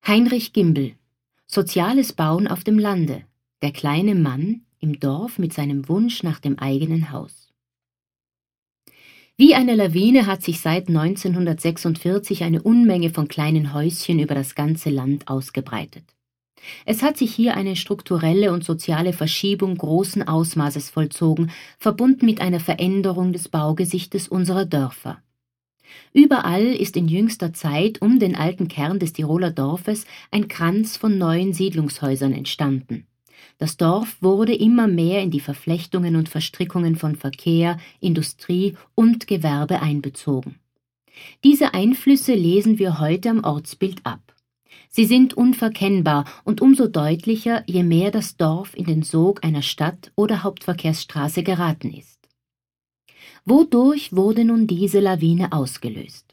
Heinrich Gimbel. Soziales Bauen auf dem Lande. Der kleine Mann im Dorf mit seinem Wunsch nach dem eigenen Haus. Wie eine Lawine hat sich seit 1946 eine Unmenge von kleinen Häuschen über das ganze Land ausgebreitet. Es hat sich hier eine strukturelle und soziale Verschiebung großen Ausmaßes vollzogen, verbunden mit einer Veränderung des Baugesichtes unserer Dörfer. Überall ist in jüngster Zeit um den alten Kern des Tiroler Dorfes ein Kranz von neuen Siedlungshäusern entstanden. Das Dorf wurde immer mehr in die Verflechtungen und Verstrickungen von Verkehr, Industrie und Gewerbe einbezogen. Diese Einflüsse lesen wir heute am Ortsbild ab. Sie sind unverkennbar und umso deutlicher, je mehr das Dorf in den Sog einer Stadt- oder Hauptverkehrsstraße geraten ist. Wodurch wurde nun diese Lawine ausgelöst?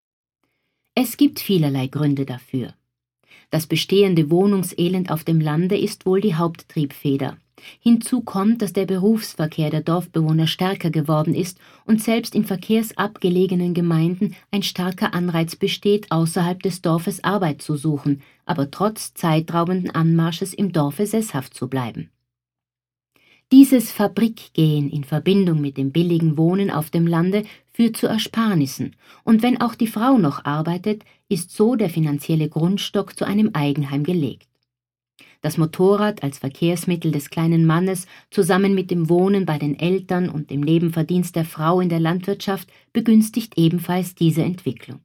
Es gibt vielerlei Gründe dafür. Das bestehende Wohnungselend auf dem Lande ist wohl die Haupttriebfeder. Hinzu kommt, dass der Berufsverkehr der Dorfbewohner stärker geworden ist und selbst in verkehrsabgelegenen Gemeinden ein starker Anreiz besteht, außerhalb des Dorfes Arbeit zu suchen, aber trotz zeitraubenden Anmarsches im Dorfe sesshaft zu bleiben. Dieses Fabrikgehen in Verbindung mit dem billigen Wohnen auf dem Lande führt zu Ersparnissen, und wenn auch die Frau noch arbeitet, ist so der finanzielle Grundstock zu einem Eigenheim gelegt. Das Motorrad als Verkehrsmittel des kleinen Mannes zusammen mit dem Wohnen bei den Eltern und dem Nebenverdienst der Frau in der Landwirtschaft begünstigt ebenfalls diese Entwicklung.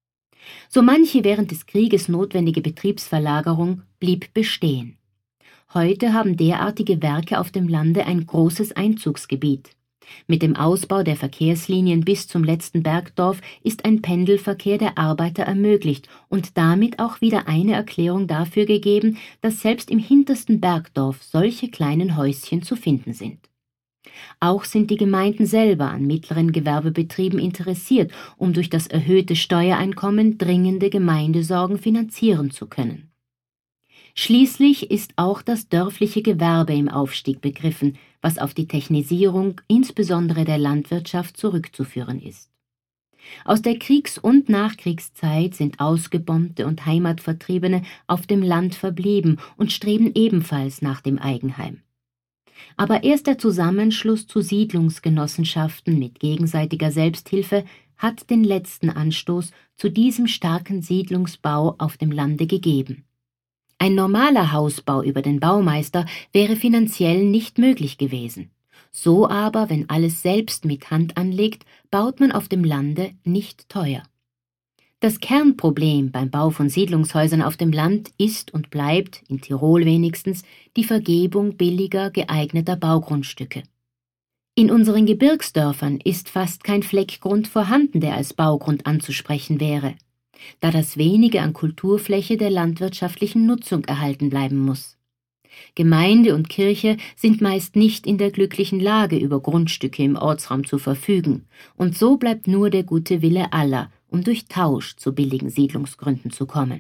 So manche während des Krieges notwendige Betriebsverlagerung blieb bestehen. Heute haben derartige Werke auf dem Lande ein großes Einzugsgebiet. Mit dem Ausbau der Verkehrslinien bis zum letzten Bergdorf ist ein Pendelverkehr der Arbeiter ermöglicht und damit auch wieder eine Erklärung dafür gegeben, dass selbst im hintersten Bergdorf solche kleinen Häuschen zu finden sind. Auch sind die Gemeinden selber an mittleren Gewerbebetrieben interessiert, um durch das erhöhte Steuereinkommen dringende Gemeindesorgen finanzieren zu können. Schließlich ist auch das dörfliche Gewerbe im Aufstieg begriffen, was auf die Technisierung insbesondere der Landwirtschaft zurückzuführen ist. Aus der Kriegs- und Nachkriegszeit sind Ausgebombte und Heimatvertriebene auf dem Land verblieben und streben ebenfalls nach dem Eigenheim. Aber erst der Zusammenschluss zu Siedlungsgenossenschaften mit gegenseitiger Selbsthilfe hat den letzten Anstoß zu diesem starken Siedlungsbau auf dem Lande gegeben. Ein normaler Hausbau über den Baumeister wäre finanziell nicht möglich gewesen. So aber, wenn alles selbst mit Hand anlegt, baut man auf dem Lande nicht teuer. Das Kernproblem beim Bau von Siedlungshäusern auf dem Land ist und bleibt, in Tirol wenigstens, die Vergebung billiger, geeigneter Baugrundstücke. In unseren Gebirgsdörfern ist fast kein Fleck Grund vorhanden, der als Baugrund anzusprechen wäre, da das wenige an Kulturfläche der landwirtschaftlichen Nutzung erhalten bleiben muss. Gemeinde und Kirche sind meist nicht in der glücklichen Lage, über Grundstücke im Ortsraum zu verfügen, und so bleibt nur der gute Wille aller, um durch Tausch zu billigen Siedlungsgründen zu kommen.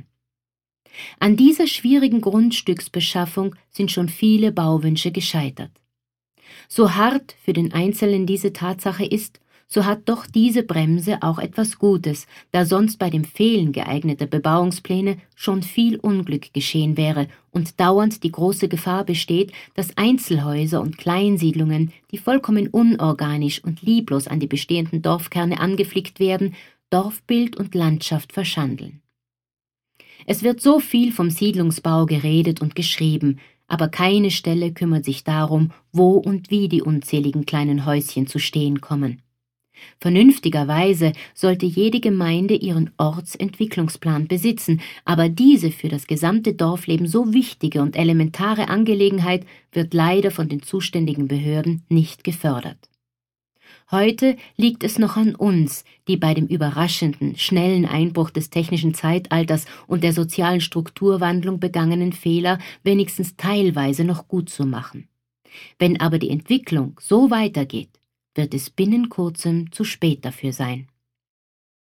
An dieser schwierigen Grundstücksbeschaffung sind schon viele Bauwünsche gescheitert. So hart für den Einzelnen diese Tatsache ist, so hat doch diese Bremse auch etwas Gutes, da sonst bei dem Fehlen geeigneter Bebauungspläne schon viel Unglück geschehen wäre und dauernd die große Gefahr besteht, dass Einzelhäuser und Kleinsiedlungen, die vollkommen unorganisch und lieblos an die bestehenden Dorfkerne angeflickt werden, Dorfbild und Landschaft verschandeln. Es wird so viel vom Siedlungsbau geredet und geschrieben, aber keine Stelle kümmert sich darum, wo und wie die unzähligen kleinen Häuschen zu stehen kommen. Vernünftigerweise sollte jede Gemeinde ihren Ortsentwicklungsplan besitzen, aber diese für das gesamte Dorfleben so wichtige und elementare Angelegenheit wird leider von den zuständigen Behörden nicht gefördert. Heute liegt es noch an uns, die bei dem überraschenden, schnellen Einbruch des technischen Zeitalters und der sozialen Strukturwandlung begangenen Fehler wenigstens teilweise noch gut zu machen. Wenn aber die Entwicklung so weitergeht, wird es binnen kurzem zu spät dafür sein.